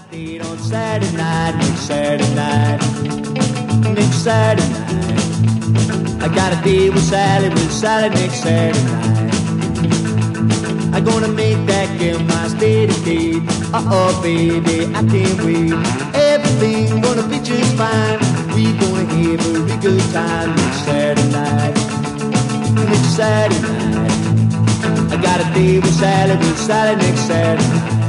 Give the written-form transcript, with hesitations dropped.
date on Saturday night, next Saturday night, next Saturday night. I got a date with Sally next Saturday night. I'm gonna make that girl my steady date. Uh-oh, baby, I can't wait. Everything gonna be just fine. We gonna have a really good time next Saturday night, next Saturday night. I got a date with Sally next Saturday night.